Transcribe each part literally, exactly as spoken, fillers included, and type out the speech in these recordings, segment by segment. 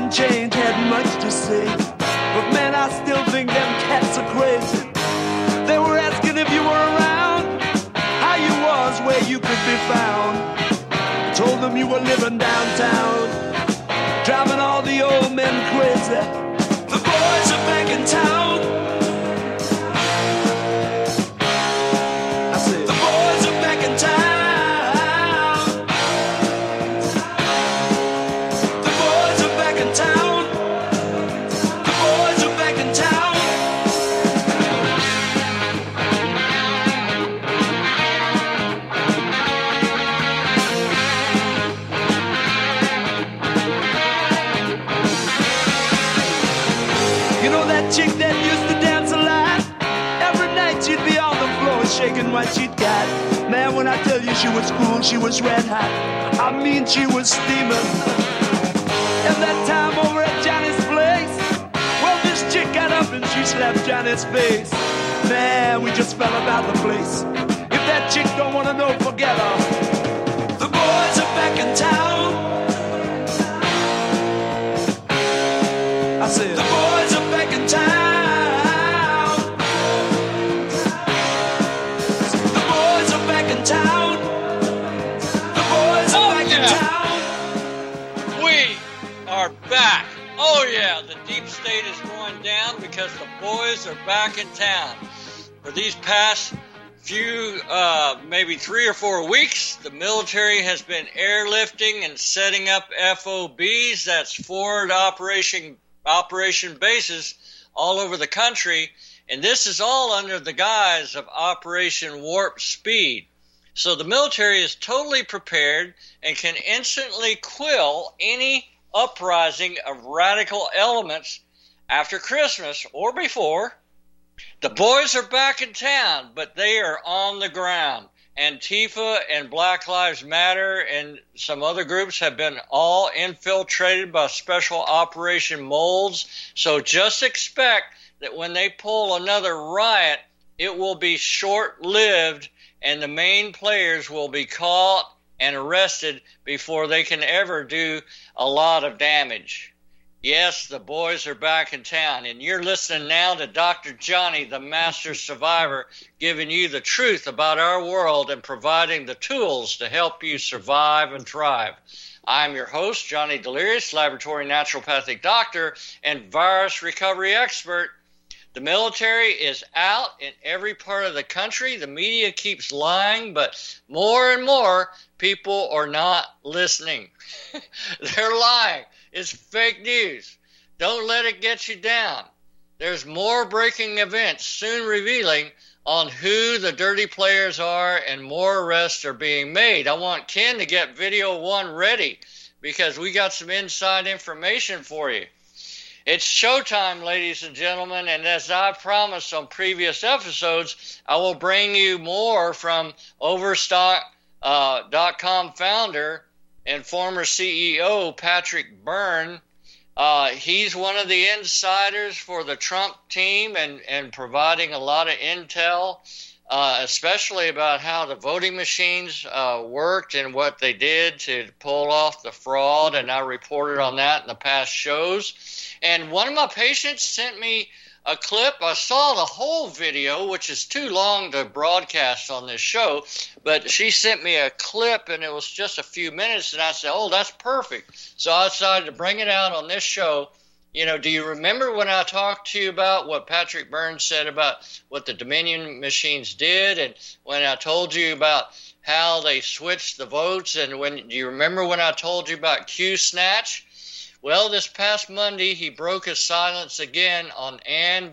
and change had much to say. But man, I still think them cats are crazy. They were asking if you were around, how you was, where you could be found. I told them you were living downtown, driving all the old men crazy. The boys are back in town. I said, the boys are back in town. The boys are back in town. The boys are back in town. You know that chick that used to dance a lot? Every night she'd be on the floor shaking what she'd got. Man, when I tell you she was cool, she was red hot. I mean, she was steaming. And that time over at Johnny's place, well, this chick got up and she slapped Johnny's face. Man, we just fell about the place. If that chick don't wanna know, forget her. The boys are back in town. I said, the boys are back in town. The boys are back in town. The boys are Oh, back in yeah. town. We are back. Oh, yeah, the deep state is going down because the boys are back in town. For these past few, uh, maybe three or four weeks, the military has been airlifting and setting up F O Bs, that's forward operation operation bases, all over the country, and this is all under the guise of Operation Warp Speed. So the military is totally prepared and can instantly quell any uprising of radical elements after Christmas or before. The boys are back in town, but they are on the ground. Antifa and Black Lives Matter and some other groups have been all infiltrated by Special Operation Molds. So just expect that when they pull another riot, it will be short-lived and the main players will be caught and arrested before they can ever do a lot of damage. Yes, the boys are back in town, and you're listening now to Doctor Johnny, the Master Survivor, giving you the truth about our world and providing the tools to help you survive and thrive. I'm your host, Johnny Delirious, laboratory naturopathic doctor and virus recovery expert. The military is out in every part of the country. The media keeps lying, but more and more people are not listening. They're lying. It's fake news. Don't let it get you down. There's more breaking events soon revealing on who the dirty players are, and more arrests are being made. I want Ken to get video one ready because we got some inside information for you. It's showtime, ladies and gentlemen, and as I promised on previous episodes, I will bring you more from Overstock dot com founder and former C E O Patrick Byrne. Uh, he's one of the insiders for the Trump team and, and providing a lot of intel, uh, especially about how the voting machines uh, worked and what they did to pull off the fraud, and I reported on that in the past shows. And one of my patients sent me a clip. I saw the whole video, which is too long to broadcast on this show, but she sent me a clip and it was just a few minutes, and I said, oh, that's perfect. So I decided to bring it out on this show. You know, do you remember when I talked to you about what Patrick Byrne said about what the Dominion machines did, and when I told you about how they switched the votes, and when do you remember when I told you about Q-Snatch? Well, this past Monday, he broke his silence again on Ann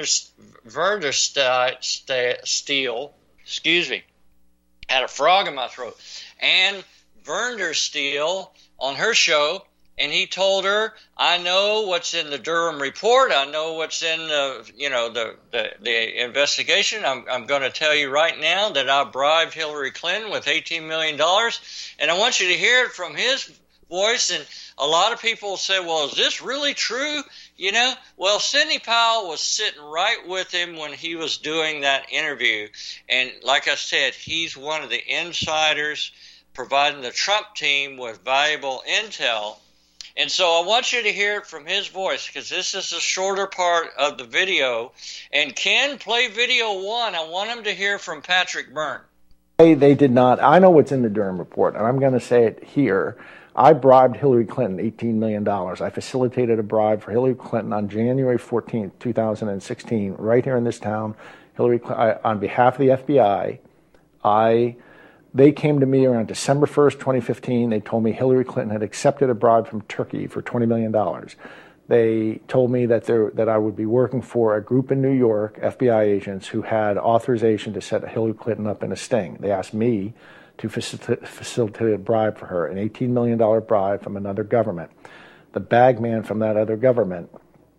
Vandersteel. Excuse me. Had a frog in my throat. Ann Vandersteel on her show, and he told her, I know what's in the Durham report. I know what's in the, you know, the, the, the investigation. I'm, I'm going to tell you right now that I bribed Hillary Clinton with eighteen million dollars, and I want you to hear it from his voice. And a lot of people say, well, is this really true? You know, well, Sidney Powell was sitting right with him when he was doing that interview. And like I said, he's one of the insiders providing the Trump team with valuable intel. And so I want you to hear it from his voice, because this is the shorter part of the video. And Ken, play video one. I want him to hear from Patrick Byrne. They, they did not. I know what's in the Durham report, and I'm going to say it here. I bribed Hillary Clinton eighteen million dollars. I facilitated a bribe for Hillary Clinton on January fourteenth, two thousand sixteen, right here in this town. Hillary, I, on behalf of the F B I, I, they came to me around December first, twenty fifteen. They told me Hillary Clinton had accepted a bribe from Turkey for twenty million dollars. They told me that there, that I would be working for a group in New York, F B I agents, who had authorization to set Hillary Clinton up in a sting. They asked me to facilitate a bribe for her, an eighteen million dollars bribe from another government. The bag man from that other government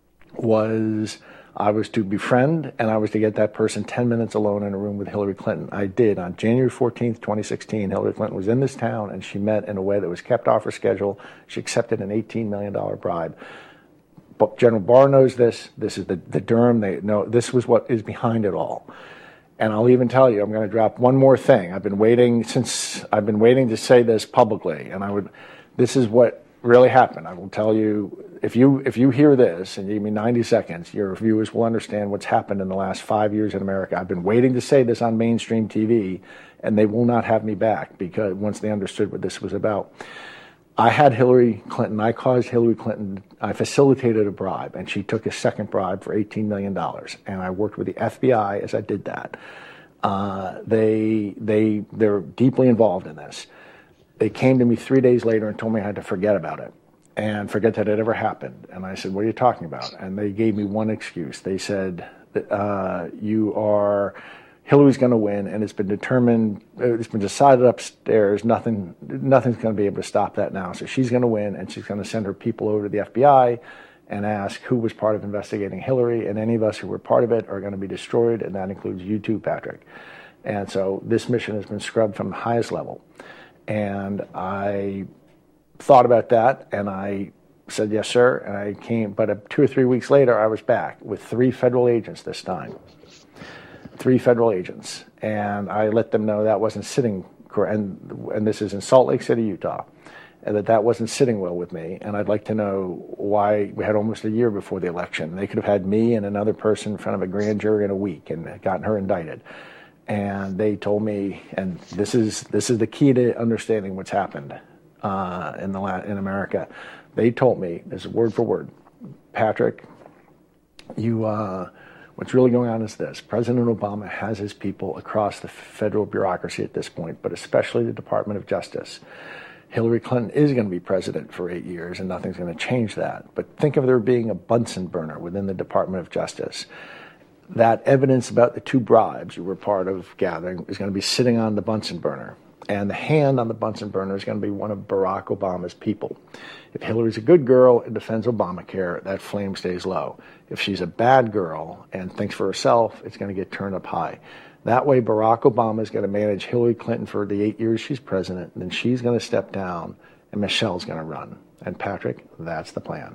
was, I was to befriend, and I was to get that person ten minutes alone in a room with Hillary Clinton. I did. On January fourteenth, twenty sixteen, Hillary Clinton was in this town, and she met in a way that was kept off her schedule. She accepted an eighteen million dollars bribe. But General Barr knows this. This is the, the Durham. They know this was what is behind it all. And I'll even tell you, I'm going to drop one more thing. I've been waiting since I've been waiting to say this publicly, and I would. This is what really happened. I will tell you, if you if you hear this and you give me ninety seconds, your viewers will understand what's happened in the last five years in America. I've been waiting to say this on mainstream T V, and they will not have me back, because once they understood what this was about. I had Hillary Clinton, I caused Hillary Clinton, I facilitated a bribe, and she took a second bribe for eighteen million dollars. And I worked with the F B I as I did that. Uh, they, they, they're deeply involved in this. They came to me three days later and told me I had to forget about it and forget that it ever happened. And I said, what are you talking about? And they gave me one excuse. They said, uh, you are... Hillary's going to win, and it's been determined, it's been decided upstairs, nothing, nothing's going to be able to stop that now. So she's going to win, and she's going to send her people over to the F B I and ask who was part of investigating Hillary, and any of us who were part of it are going to be destroyed, and that includes you too, Patrick. And so this mission has been scrubbed from the highest level. And I thought about that, and I said, yes, sir, and I came, but two or three weeks later, I was back with three federal agents this time. Three federal agents, and I let them know that wasn't sitting, and and this is in Salt Lake City, Utah, and that that wasn't sitting well with me, and I'd like to know why. We had almost a year before the election. They could have had me and another person in front of a grand jury in a week and gotten her indicted. And they told me, and this is this is the key to understanding what's happened uh, in the in America. They told me, this is word for word, Patrick, you. Uh, What's really going on is this. President Obama has his people across the federal bureaucracy at this point, but especially the Department of Justice. Hillary Clinton is going to be president for eight years, and nothing's going to change that. But think of there being a Bunsen burner within the Department of Justice. That evidence about the two bribes you were part of gathering is going to be sitting on the Bunsen burner. And the hand on the Bunsen burner is going to be one of Barack Obama's people. If Hillary's a good girl and defends Obamacare, that flame stays low. If she's a bad girl and thinks for herself, it's going to get turned up high. That way, Barack Obama is going to manage Hillary Clinton for the eight years she's president, and then she's going to step down, and Michelle's going to run. And Patrick, that's the plan.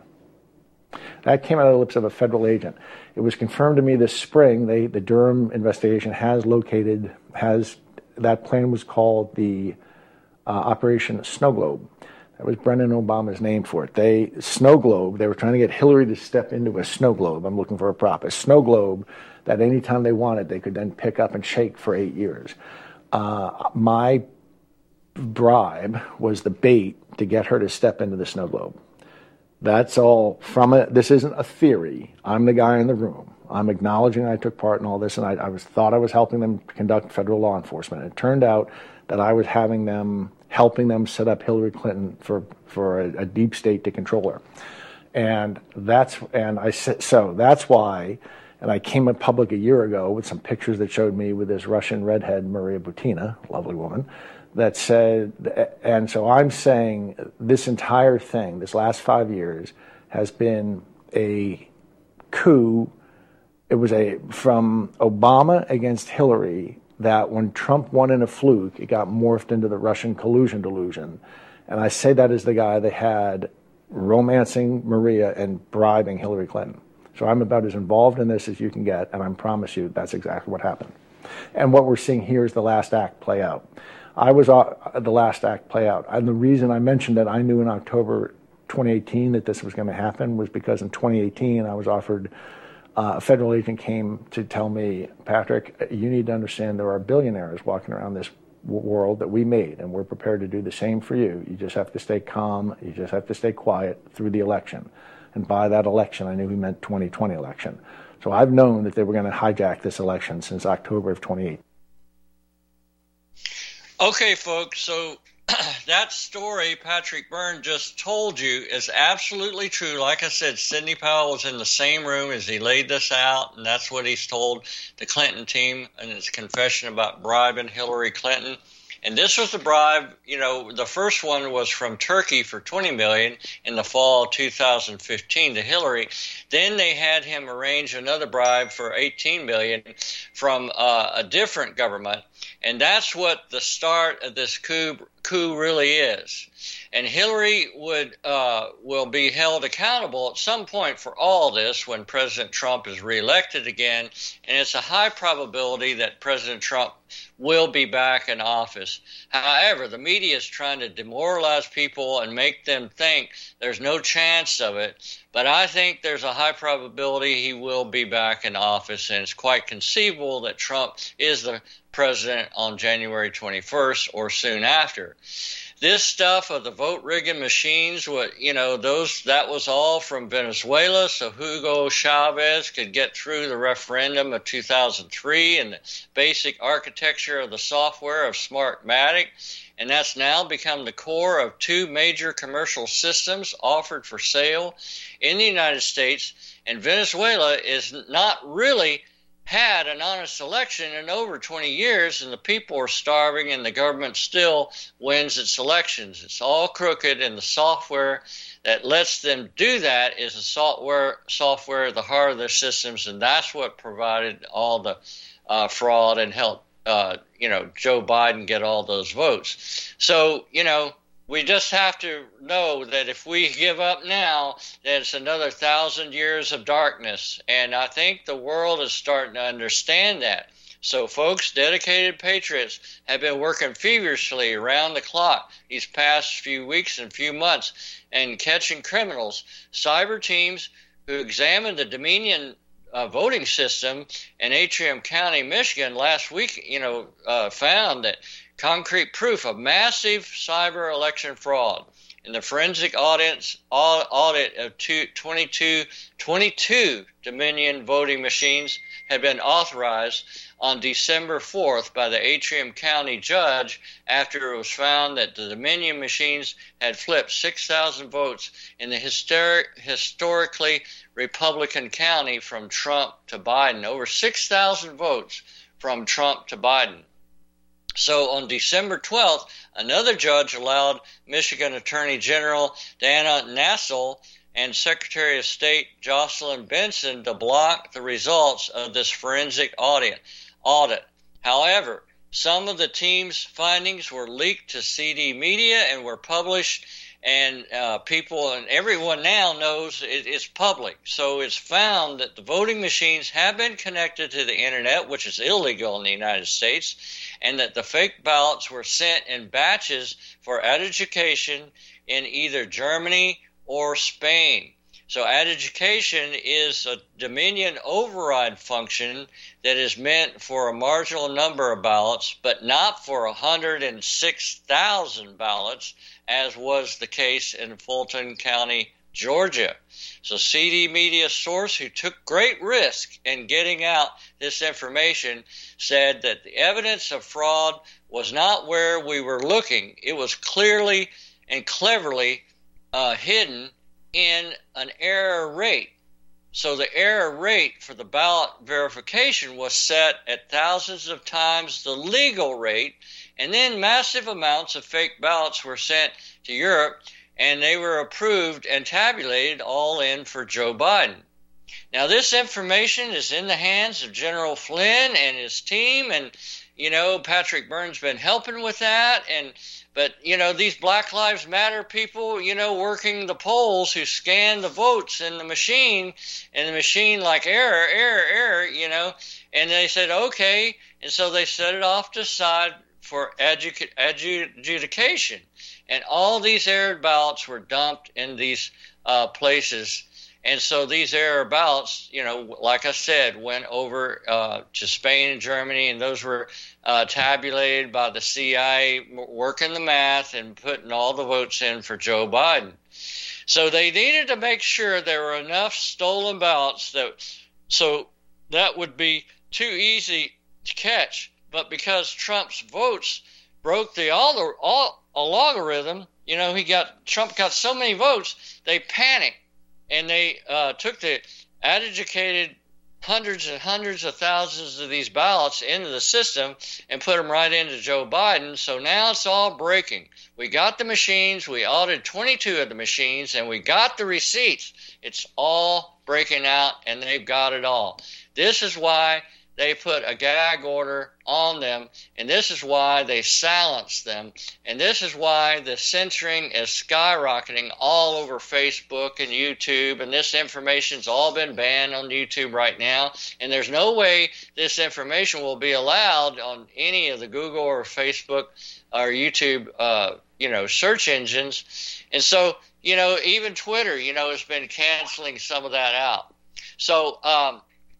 That came out of the lips of a federal agent. It was confirmed to me this spring. They, the Durham investigation has located, has that plan was called the uh, Operation Snow Globe. That was Brendan Obama's name for it. They, Snow Globe, they were trying to get Hillary to step into a snow globe. I'm looking for a prop. A snow globe that anytime they wanted, they could then pick up and shake for eight years. Uh, my bribe was the bait to get her to step into the snow globe. That's all from it. This isn't a theory. I'm the guy in the room. I'm acknowledging I took part in all this, and I, I was thought I was helping them conduct federal law enforcement. It turned out that I was having them, helping them set up Hillary Clinton for for a, a deep state to control her, and that's and I said so. That's why, and I came in public a year ago with some pictures that showed me with this Russian redhead Maria Butina, lovely woman, that said, and so I'm saying this entire thing, this last five years, has been a coup. It was a from Obama against Hillary that when Trump won in a fluke, it got morphed into the Russian collusion delusion. And I say that as the guy they had romancing Maria and bribing Hillary Clinton. So I'm about as involved in this as you can get, and I promise you that's exactly what happened. And what we're seeing here is the last act play out. I was uh, the last act play out. And the reason I mentioned that I knew in October twenty eighteen that this was going to happen was because in twenty eighteen I was offered, uh, a federal agent came to tell me, Patrick, you need to understand there are billionaires walking around this w- world that we made, and we're prepared to do the same for you. You just have to stay calm. You just have to stay quiet through the election. And by that election, I knew he meant twenty twenty election. So I've known that they were going to hijack this election since October of twenty eighteen. Okay, folks, so that story Patrick Byrne just told you is absolutely true. Like I said, Sidney Powell was in the same room as he laid this out, and that's what he's told the Clinton team in his confession about bribing Hillary Clinton. And this was the bribe, you know, the first one was from Turkey for twenty million dollars in the fall of two thousand fifteen to Hillary. Then they had him arrange another bribe for eighteen million dollars from uh, a different government. And that's what the start of this coup, coup really is. And Hillary would uh, will be held accountable at some point for all this when President Trump is reelected again. And it's a high probability that President Trump will be back in office. However, the media is trying to demoralize people and make them think there's no chance of it. But I think there's a high probability he will be back in office, and it's quite conceivable that Trump is the president on January twenty-first or soon after. This stuff of the vote rigging machines, what you know, those that was all from Venezuela, so Hugo Chavez could get through the referendum of two thousand three and the basic architecture of the software of Smartmatic, and that's now become the core of two major commercial systems offered for sale in the United States. And Venezuela is not really had an honest election in over twenty years, and the people are starving, and the government still wins its elections. It's all crooked, and the software that lets them do that is a software software at the heart of their systems, and that's what provided all the uh, fraud and helped uh, you know Joe Biden get all those votes. So you know. We just have to know that if we give up now, that it's another thousand years of darkness. And I think the world is starting to understand that. So folks, dedicated patriots have been working feverishly around the clock these past few weeks and few months and catching criminals. Cyber teams who examined the Dominion uh, voting system in Atrium County, Michigan last week, you know, uh, found that concrete proof of massive cyber election fraud. In the forensic audits, audit of twenty-two, twenty-two Dominion voting machines had been authorized on December fourth by the Atrium County judge after it was found that the Dominion machines had flipped six thousand votes in the historic, historically Republican county from Trump to Biden, over six thousand votes from Trump to Biden. So on December twelfth, another judge allowed Michigan Attorney General Dana Nessel and Secretary of State Jocelyn Benson to block the results of this forensic audit. audit. However, some of the team's findings were leaked to C D Media and were published, and uh, people and everyone now knows it is public. So it's found that the voting machines have been connected to the internet, which is illegal in the United States, and that the fake ballots were sent in batches for adjudication in either Germany or Spain. So adjudication is a Dominion override function that is meant for a marginal number of ballots, but not for one hundred six thousand ballots, as was the case in Fulton County, Georgia. So C D Media source who took great risk in getting out this information said that the evidence of fraud was not where we were looking. It was clearly and cleverly uh, hidden in an error rate. So the error rate for the ballot verification was set at thousands of times the legal rate, and then massive amounts of fake ballots were sent to Europe, and they were approved and tabulated all in for Joe Biden. Now, this information is in the hands of General Flynn and his team, and, you know, Patrick Byrne's been helping with that, and but, you know, these Black Lives Matter people, you know, working the polls who scan the votes in the machine, and the machine like error, error, error, you know, and they said, okay, and so they set it off to the side for adjudication. And all these error ballots were dumped in these uh, places. And so these error ballots, you know, like I said, went over uh, to Spain and Germany, and those were uh, tabulated by the C I A working the math and putting all the votes in for Joe Biden. So they needed to make sure there were enough stolen ballots that so that would be too easy to catch. But because Trump's votes broke the all, all a logarithm, you know, he got Trump got so many votes, they panicked. And they uh, took the uneducated hundreds and hundreds of thousands of these ballots into the system and put them right into Joe Biden. So now it's all breaking. We got the machines. We audited twenty-two of the machines, and we got the receipts. It's all breaking out, and they've got it all. This is why they put a gag order on them, and this is why they silenced them, and this is why the censoring is skyrocketing all over Facebook and YouTube, and this information's all been banned on YouTube right now, and there's no way this information will be allowed on any of the Google or Facebook or YouTube, uh, you know, search engines. And so, you know, even Twitter, you know, has been canceling some of that out. So, um,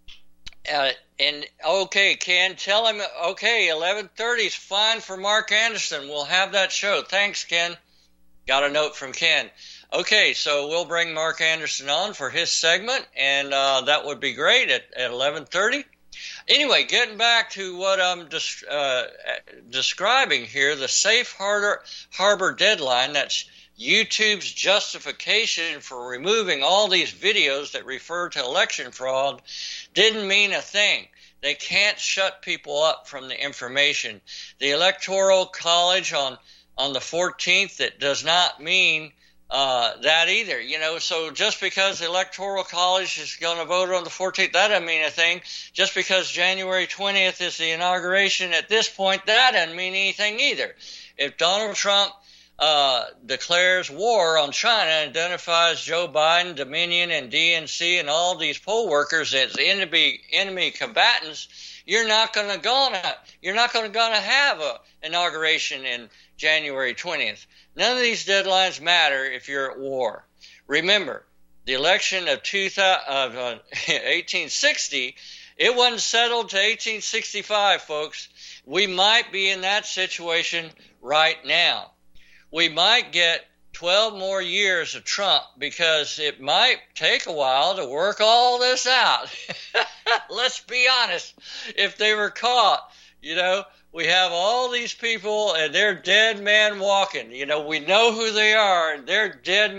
Uh, and okay, Ken, tell him, okay, eleven thirty is fine for Mark Anderson. We'll have that show. Thanks, Ken. Got a note from Ken. Okay, so we'll bring Mark Anderson on for his segment, and uh, that would be great at, at eleven thirty. Anyway, getting back to what I'm des- uh, describing here, the safe harbor, harbor deadline, that's YouTube's justification for removing all these videos that refer to election fraud, didn't mean a thing. They can't shut people up from the information. The Electoral College on, on the fourteenth, that does not mean uh, that either. You know, so just because the Electoral College is going to vote on the fourteenth, that doesn't mean a thing. Just because January twentieth is the inauguration at this point, that doesn't mean anything either. If Donald Trump Uh, declares war on China, identifies Joe Biden, Dominion, and D N C and all these poll workers as enemy enemy combatants, you're not going to gonna you're not going to gonna have a inauguration in January twentieth. None of these deadlines matter if you're at war. Remember, the election of, two thousand, of uh, eighteen sixty, it wasn't settled to eighteen sixty-five, folks. We might be in that situation right now. We might get twelve more years of Trump because it might take a while to work all this out. Let's be honest. If they were caught, you know, we have all these people and they're dead man walking. You know, we know who they are and they're dead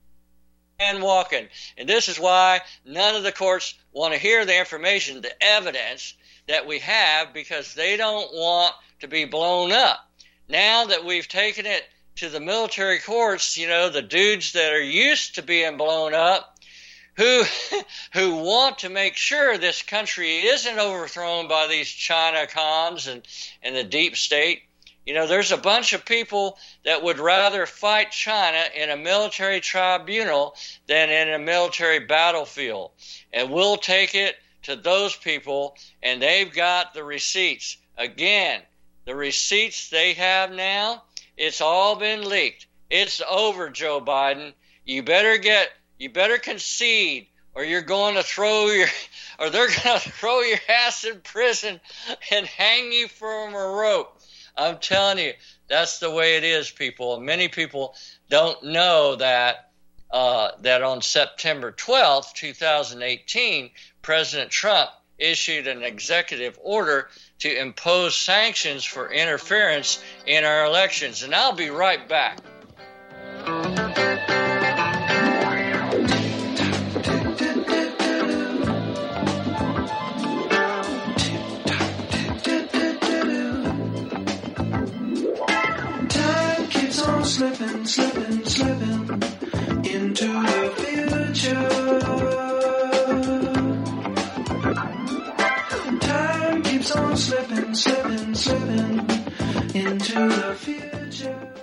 man walking. And this is why none of the courts want to hear the information, the evidence that we have, because they don't want to be blown up. Now that we've taken it to the military courts, you know, the dudes that are used to being blown up, who who want to make sure this country isn't overthrown by these China cons and, and the deep state. You know, there's a bunch of people that would rather fight China in a military tribunal than in a military battlefield. And we'll take it to those people, and they've got the receipts. Again, the receipts they have now, it's all been leaked. It's over, Joe Biden. You better get, you better concede, or you're going to throw your, or they're going to throw your ass in prison and hang you from a rope. I'm telling you, that's the way it is, people. And many people don't know that uh, that on September twelfth, twenty eighteen, President Trump issued an executive order to impose sanctions for interference in our elections. And I'll be right back. Time keeps on slipping, slipping, slipping into the future. On slipping, slipping, slipping into the future.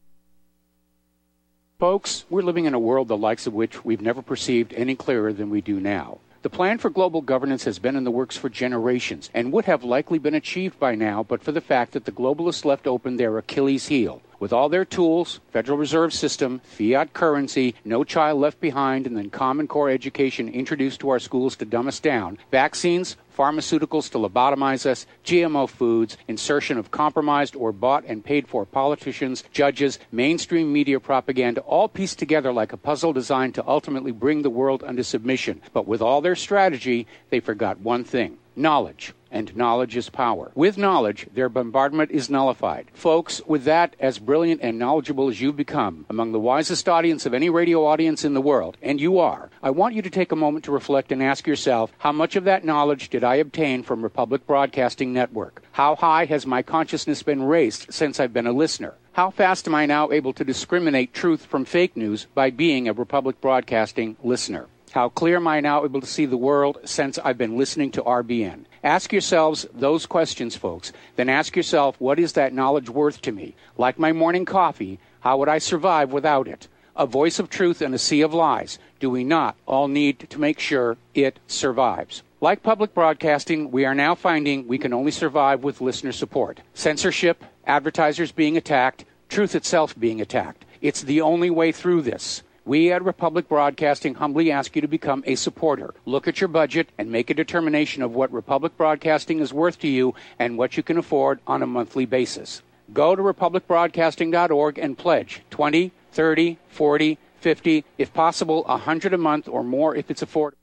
Folks, we're living in a world the likes of which we've never perceived any clearer than we do now. The plan for global governance has been in the works for generations and would have likely been achieved by now but for the fact that the globalists left open their Achilles heel With all their tools, Federal Reserve System, fiat currency, no child left behind, and then Common Core education introduced to our schools to dumb us down, vaccines, pharmaceuticals to lobotomize us, G M O foods, insertion of compromised or bought and paid for politicians, judges, mainstream media propaganda, all pieced together like a puzzle designed to ultimately bring the world under submission. But with all their strategy, they forgot one thing: knowledge. And knowledge is power. With knowledge, their bombardment is nullified. Folks, with that, as brilliant and knowledgeable as you've become, among the wisest audience of any radio audience in the world, and you are, I want you to take a moment to reflect and ask yourself, how much of that knowledge did I obtain from Republic Broadcasting Network? How high has my consciousness been raised since I've been a listener? How fast am I now able to discriminate truth from fake news by being a Republic Broadcasting listener? How clear am I now able to see the world since I've been listening to R B N? Ask yourselves those questions, folks. Then ask yourself, what is that knowledge worth to me? Like my morning coffee, how would I survive without it? A voice of truth in a sea of lies. Do we not all need to make sure it survives? Like public broadcasting, we are now finding we can only survive with listener support. Censorship, advertisers being attacked, truth itself being attacked. It's the only way through this. We at Republic Broadcasting humbly ask you to become a supporter. Look at your budget and make a determination of what Republic Broadcasting is worth to you and what you can afford on a monthly basis. Go to republic broadcasting dot org and pledge twenty, thirty, forty, fifty, if possible, one hundred a month or more if it's affordable.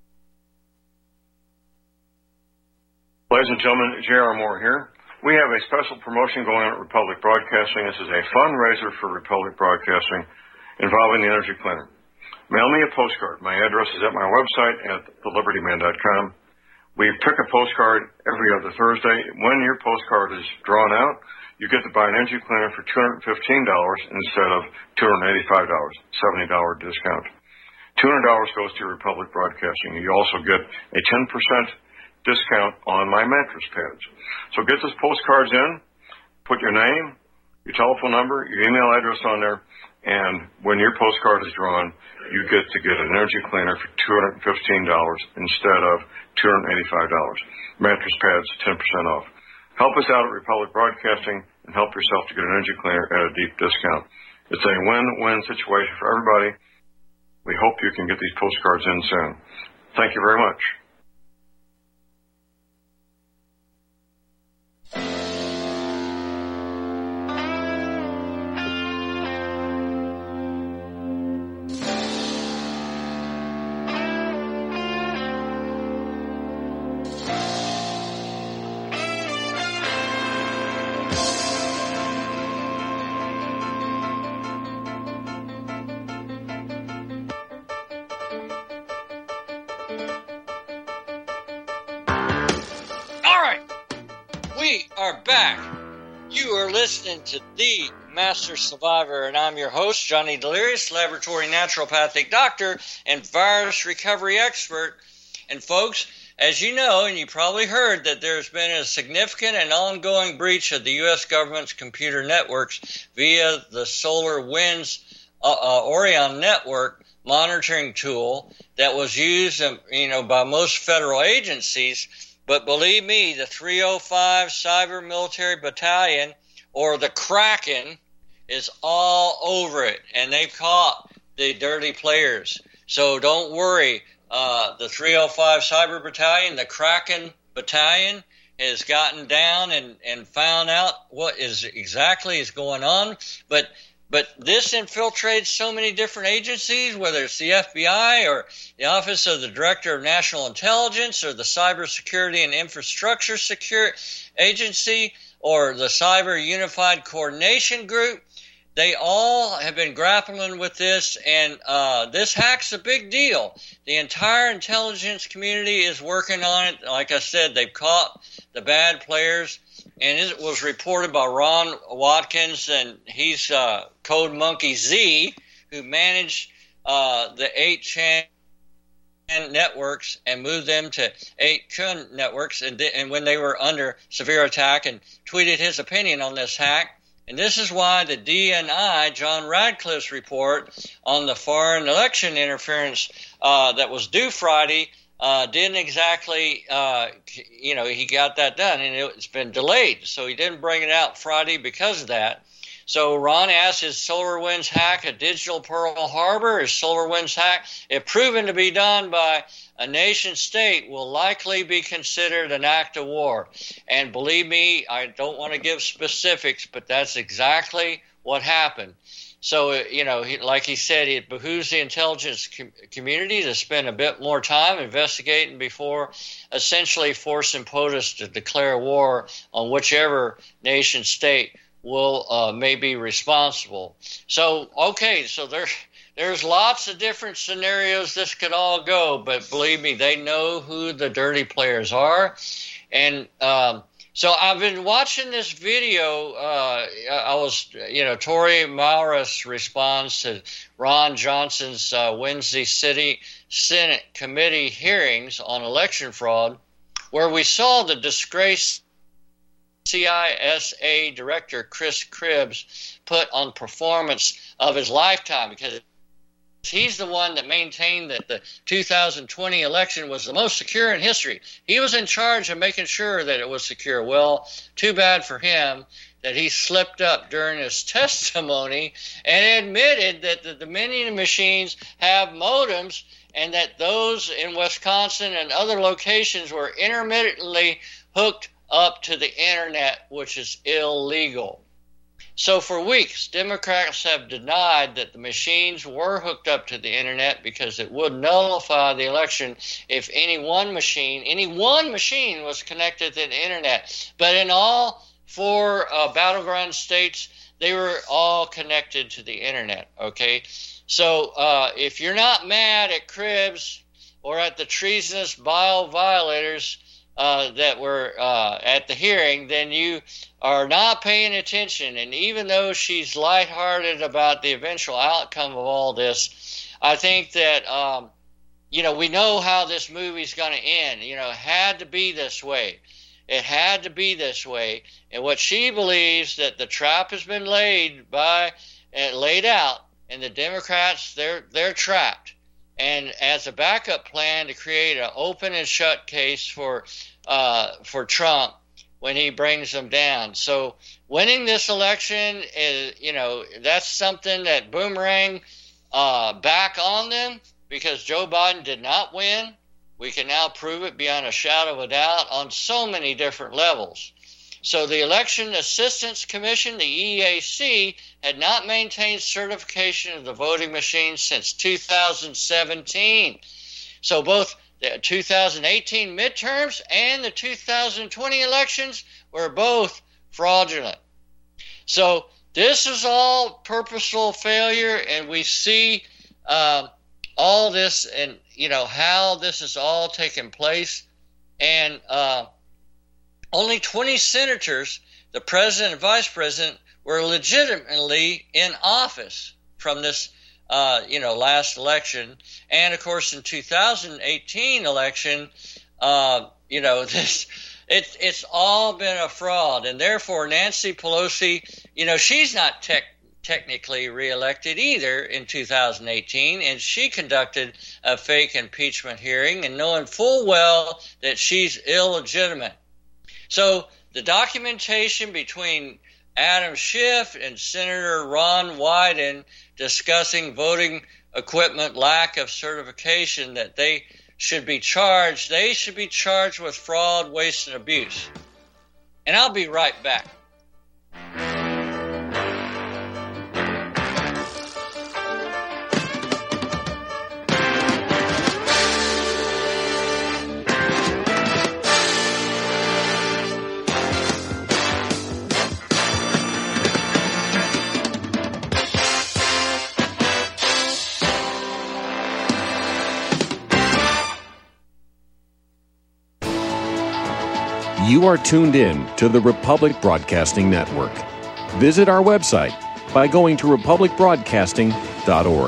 Ladies and gentlemen, J R. Moore here. We have a special promotion going on at Republic Broadcasting. This is a fundraiser for Republic Broadcasting involving the Energy Cleaner. Mail me a postcard. My address is at my website at the liberty man dot com. We pick a postcard every other Thursday. When your postcard is drawn out, you get to buy an Energy Cleaner for two hundred fifteen dollars instead of two hundred eighty-five dollars, seventy dollars discount. two hundred dollars goes to Republic Broadcasting. You also get a ten percent discount on my mattress pads. So get those postcards in, put your name, your telephone number, your email address on there, and when your postcard is drawn, you get to get an Energy Cleaner for two hundred fifteen dollars instead of two hundred eighty-five dollars. Mattress pads, ten percent off. Help us out at Republic Broadcasting and help yourself to get an Energy Cleaner at a deep discount. It's a win-win situation for everybody. We hope you can get these postcards in soon. Thank you very much. Listening to The Master Survivor, and I'm your host, Johnny Delirious, laboratory naturopathic doctor and virus recovery expert. And folks, as you know, and you probably heard, that there's been a significant and ongoing breach of the U S government's computer networks via the SolarWinds uh, uh, Orion network monitoring tool that was used, um, you know, by most federal agencies. But believe me, the three oh five Cyber Military Battalion, or the Kraken, is all over it, and they've caught the dirty players. So don't worry. Uh, the three oh five Cyber Battalion, the Kraken Battalion, has gotten down and, and found out what is exactly is going on. But but this infiltrates so many different agencies, whether it's the F B I or the Office of the Director of National Intelligence or the Cybersecurity and Infrastructure Security Agency, or the Cyber Unified Coordination Group. They all have been grappling with this, and uh, this hack's a big deal. The entire intelligence community is working on it. Like I said, they've caught the bad players, and it was reported by Ron Watkins, and he's uh, Code Monkey Z, who managed uh, the eight chan networks and moved them to eight Kun networks, and, th- and when they were under severe attack, and tweeted his opinion on this hack. And this is why the D N I, John Radcliffe's report on the foreign election interference uh, that was due Friday, uh, didn't exactly, uh, you know, he got that done, and it, it's been delayed. So he didn't bring it out Friday because of that. So Ron asked, is SolarWinds hack a digital Pearl Harbor? Is SolarWinds hack, if proven to be done by a nation state, will likely be considered an act of war? And believe me, I don't want to give specifics, but that's exactly what happened. So, you know, he, like he said, it behooves the intelligence com- community to spend a bit more time investigating before essentially forcing POTUS to declare war on whichever nation state will uh, may be responsible. So, okay, so there, there's lots of different scenarios this could all go, but believe me, they know who the dirty players are. And um, so I've been watching this video. Uh, I was, you know, Tori Maura's response to Ron Johnson's uh, Wednesday City Senate committee hearings on election fraud, where we saw the disgraced C I S A director Chris Cribbs put on performance of his lifetime, because he's the one that maintained that the two thousand twenty election was the most secure in history. He was in charge of making sure that it was secure. Well, too bad for him that he slipped up during his testimony and admitted that the Dominion machines have modems and that those in Wisconsin and other locations were intermittently hooked up to the internet, which is illegal. So for weeks, Democrats have denied that the machines were hooked up to the internet because it would nullify the election if any one machine, any one machine was connected to the internet. But in all four uh, battleground states, they were all connected to the internet, okay? So uh, if you're not mad at Cribbs or at the treasonous bio violators Uh, that were uh, at the hearing, then you are not paying attention. And even though she's lighthearted about the eventual outcome of all this, I think that, um, you know, we know how this movie's going to end. You know, it had to be this way. It had to be this way. And what she believes, that the trap has been laid by, uh, laid out, and the Democrats, they're they're trapped. And as a backup plan to create an open and shut case for uh, for Trump when he brings them down. So winning this election is, you know, that's something that boomerang uh, back on them, because Joe Biden did not win. We can now prove it beyond a shadow of a doubt on so many different levels. So the Election Assistance Commission, the E A C, had not maintained certification of the voting machines since two thousand seventeen. So both the two thousand eighteen midterms and the two thousand twenty elections were both fraudulent. So this is all purposeful failure, and we see uh, all this, and you know how this is all taking place. And uh, only twenty senators, the president and vice president, were legitimately in office from this, uh, you know, last election. And of course, in two thousand eighteen election, uh, you know, this it's it's all been a fraud, and therefore Nancy Pelosi, you know, she's not tech. technically reelected either in two thousand eighteen, and she conducted a fake impeachment hearing, and knowing full well that she's illegitimate. So the documentation between Adam Schiff and Senator Ron Wyden discussing voting equipment lack of certification, that they should be charged, they should be charged with fraud, waste, and abuse. And I'll be right back. You are tuned in to the Republic Broadcasting Network. Visit our website by going to republic broadcasting dot org.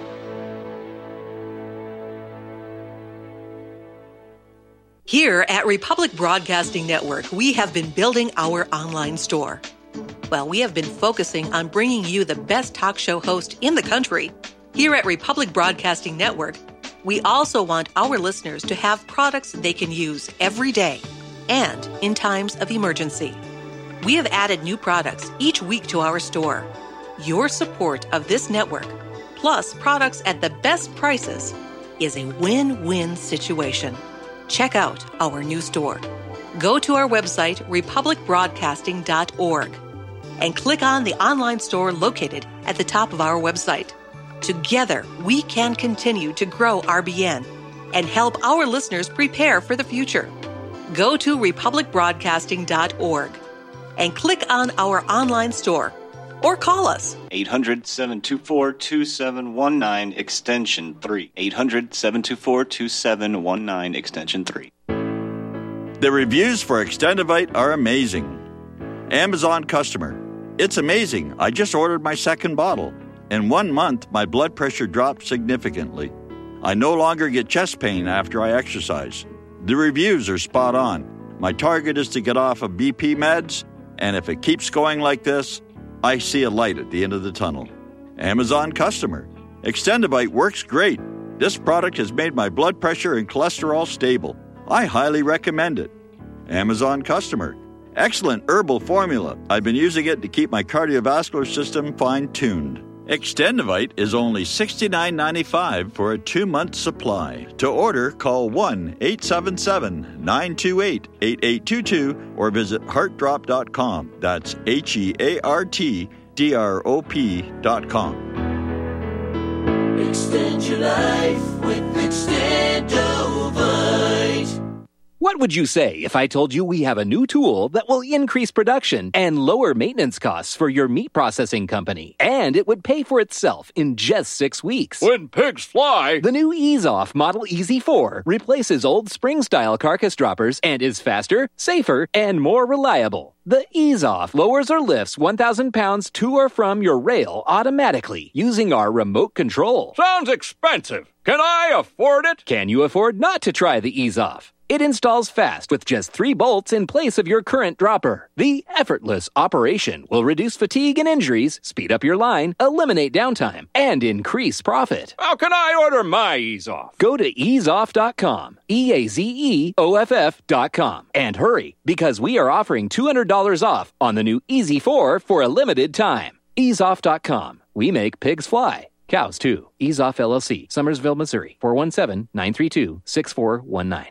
Here at Republic Broadcasting Network, we have been building our online store. Well, we have been focusing on bringing you the best talk show host in the country. Here at Republic Broadcasting Network, we also want our listeners to have products they can use every day and in times of emergency. We have added new products each week to our store. Your support of this network, plus products at the best prices, is a win-win situation. Check out our new store. Go to our website, republic broadcasting dot org, and click on the online store located at the top of our website. Together, we can continue to grow R B N and help our listeners prepare for the future. Go to republic broadcasting dot org and click on our online store or call us. eight hundred, seven two four, two seven one nine, extension three. eight hundred, seven two four, two seven one nine, extension three. The reviews for Extendivite are amazing. Amazon customer. It's amazing. I just ordered my second bottle. In one month, my blood pressure dropped significantly. I no longer get chest pain after I exercise. The reviews are spot on. My target is to get off of B P meds, and if it keeps going like this, I see a light at the end of the tunnel. Amazon customer. Extendivite works great. This product has made my blood pressure and cholesterol stable. I highly recommend it. Amazon customer. Excellent herbal formula. I've been using it to keep my cardiovascular system fine-tuned. Extendivite is only sixty-nine ninety-five for a two-month supply. To order, call one eight seven seven, nine two eight, eight eight two two or visit heart drop dot com. That's H E A R T D R O P dot com. Extend your life with Extendovite. What would you say if I told you we have a new tool that will increase production and lower maintenance costs for your meat processing company? And it would pay for itself in just six weeks. When pigs fly! The new Ease Off Model E Z four replaces old spring-style carcass droppers and is faster, safer, and more reliable. The Ease Off lowers or lifts one thousand pounds to or from your rail automatically using our remote control. Sounds expensive. Can I afford it? Can you afford not to try the Ease Off? It installs fast with just three bolts in place of your current dropper. The effortless operation will reduce fatigue and injuries, speed up your line, eliminate downtime, and increase profit. How can I order my Ease Off? Go to ease off dot com, E A Z E O F F dot com, and hurry, because we are offering two hundred dollars off on the new E Z four for a limited time. ease off dot com. We make pigs fly. Cows, too. Ease Off L L C, Summersville, Missouri, four one seven, nine three two, six four one nine.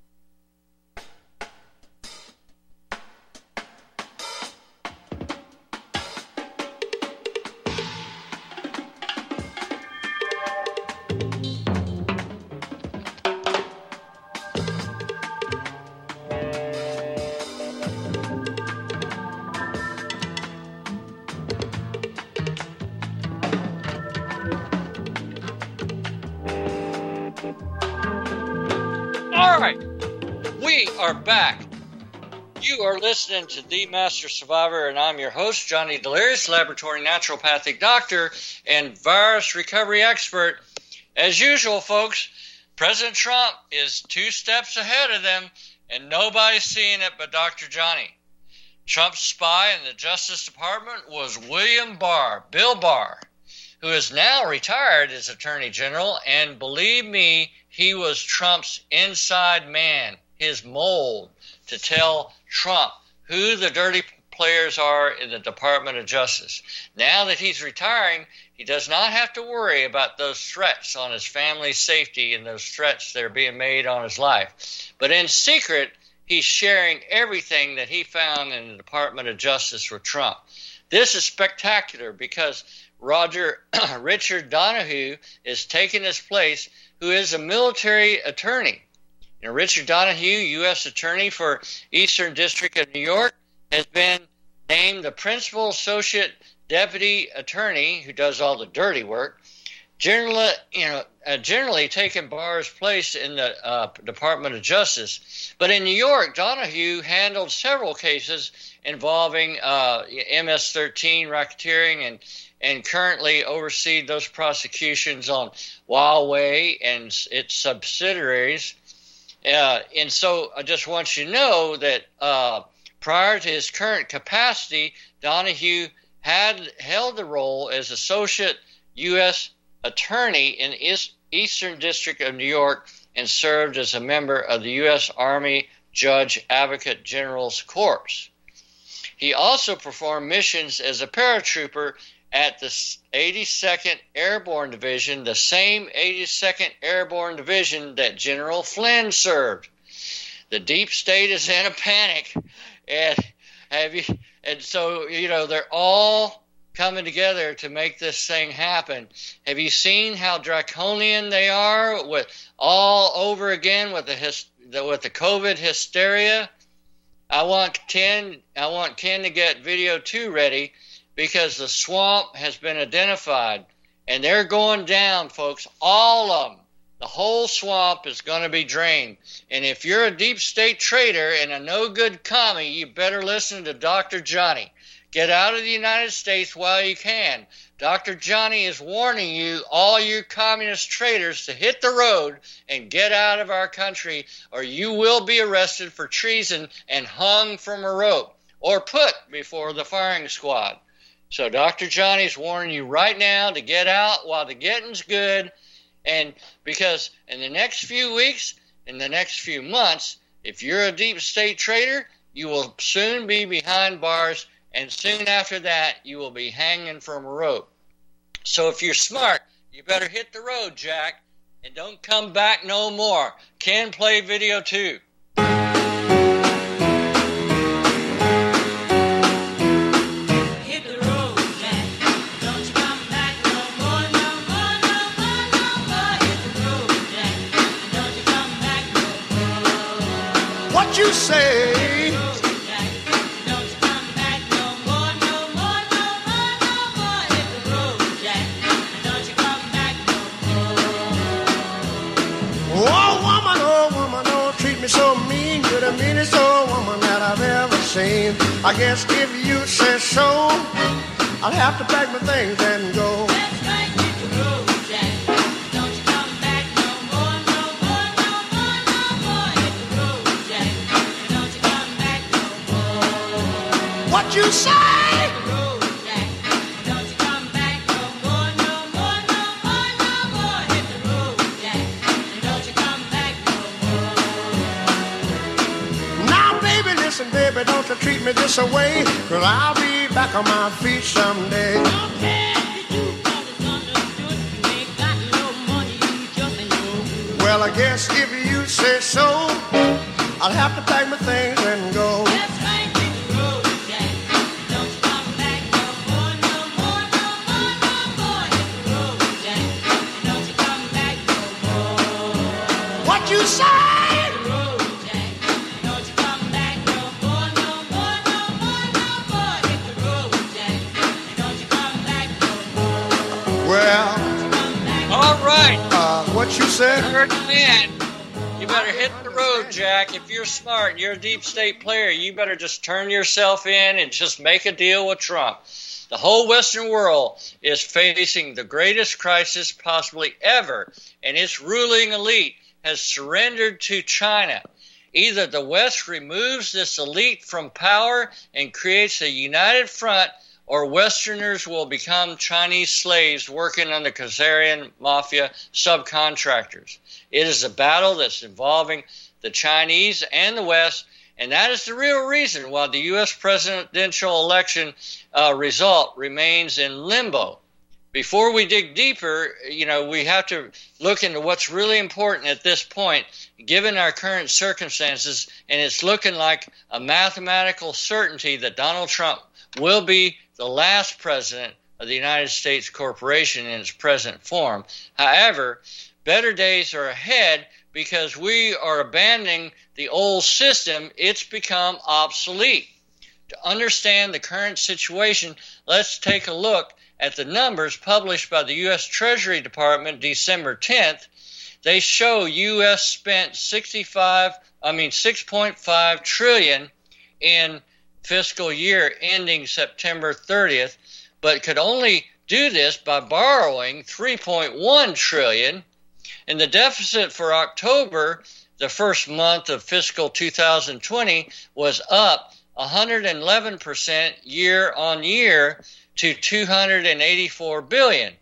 All right, we are back. You are listening to The Master Survivor, and I'm your host, Johnny Delirious, laboratory naturopathic doctor and virus recovery expert. As usual, folks, President Trump is two steps ahead of them, and nobody's seeing it but Doctor Johnny. Trump's spy in the Justice Department was William Barr, Bill Barr, who is now retired as Attorney General, and believe me, he was Trump's inside man, his mold, to tell Trump who the dirty players are in the Department of Justice. Now that he's retiring, he does not have to worry about those threats on his family's safety and those threats that are being made on his life. But in secret, he's sharing everything that he found in the Department of Justice with Trump. This is spectacular because Roger Richard Donahue is taking his place, who is a military attorney. You know, Richard Donahue, U S Attorney for Eastern District of New York, has been named the Principal Associate Deputy Attorney, who does all the dirty work, generally, you know, uh, generally taking Barr's place in the uh, Department of Justice. But in New York, Donahue handled several cases involving uh, M S thirteen racketeering and and currently oversees those prosecutions on Huawei and its subsidiaries. Uh, and so I just want you to know that uh, prior to his current capacity, Donahue had held the role as Associate U S Attorney in East, Eastern District of New York and served as a member of the U S Army Judge Advocate General's Corps. He also performed missions as a paratrooper at the eighty-second Airborne Division, the same eighty-second Airborne Division that General Flynn served. The deep state is in a panic, and have you? And so you know they're all coming together to make this thing happen. Have you seen how draconian they are with all over again with the, his, the with the COVID hysteria? I want Ken. I want Ken to get video two ready because the swamp has been identified, and they're going down, folks. All of them. The whole swamp is going to be drained. And if you're a deep state traitor and a no-good commie, you better listen to Doctor Johnny. Get out of the United States while you can. Doctor Johnny is warning you, all you communist traitors, to hit the road and get out of our country, or you will be arrested for treason and hung from a rope or put before the firing squad. So Doctor Johnny's warning you right now to get out while the getting's good. And because in the next few weeks, in the next few months, if you're a deep state traitor, you will soon be behind bars, and soon after that, you will be hanging from a rope. So if you're smart, you better hit the road, Jack, and don't come back no more. Ken, play video two. What you say? Oh woman, oh woman, don't treat me so mean. You're the meanest old woman that I've ever seen. I guess if you say so, I'll have to pack my things and go. What you say? Now, baby, listen, baby, don't you treat me this away, 'cause I'll be back on my feet someday. Well, I guess if you say so, I'll have to pack my things and go. What you say? Well, all right. Uh, what you said? Heard the man. You better hit the road, Jack. If you're smart and you're a deep state player, you better just turn yourself in and just make a deal with Trump. The whole Western world is facing the greatest crisis possibly ever, and its ruling elite has surrendered to China. Either the West removes this elite from power and creates a united front, or Westerners will become Chinese slaves working under Khazarian mafia subcontractors. It is a battle that's involving the Chinese and the West, and that is the real reason why the U S presidential election uh, result remains in limbo. Before we dig deeper, you know, we have to look into what's really important at this point, given our current circumstances, and it's looking like a mathematical certainty that Donald Trump will be the last president of the United States corporation in its present form. However, better days are ahead because we are abandoning the old system. It's become obsolete. To understand the current situation, let's take a look at the numbers published by the U S Treasury Department December tenth. They show U S spent sixty-five, I mean six point five trillion in fiscal year ending September thirtieth, but could only do this by borrowing three point one trillion. And the deficit for October, the first month of fiscal two thousand twenty, was up one hundred eleven percent year on year to two hundred eighty-four billion dollars.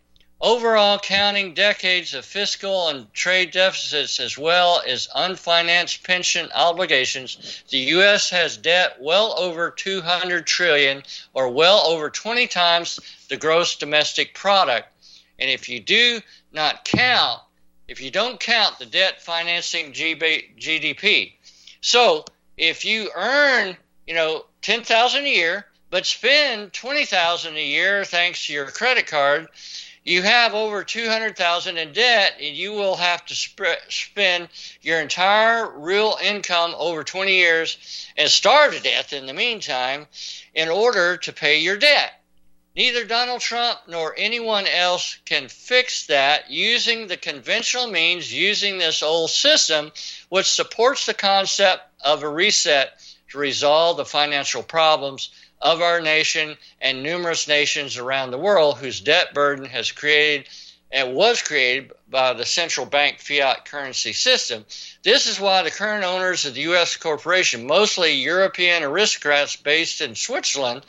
Overall, counting decades of fiscal and trade deficits as well as unfinanced pension obligations, the U S has debt well over two hundred trillion dollars, or well over twenty times the gross domestic product. And if you do not count, if you don't count the debt financing G D P, so if you earn, you know, ten thousand dollars a year, but spend twenty thousand dollars a year thanks to your credit card, you have over two hundred thousand dollars in debt, and you will have to sp- spend your entire real income over twenty years and starve to death in the meantime in order to pay your debt. Neither Donald Trump nor anyone else can fix that using the conventional means, using this old system, which supports the concept of a reset to resolve the financial problems of our nation and numerous nations around the world whose debt burden has created and was created by the central bank fiat currency system. This is why the current owners of the U S corporation, mostly European aristocrats based in Switzerland,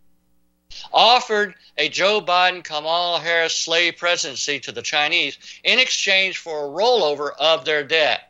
offered a Joe Biden, Kamala Harris slave presidency to the Chinese in exchange for a rollover of their debt.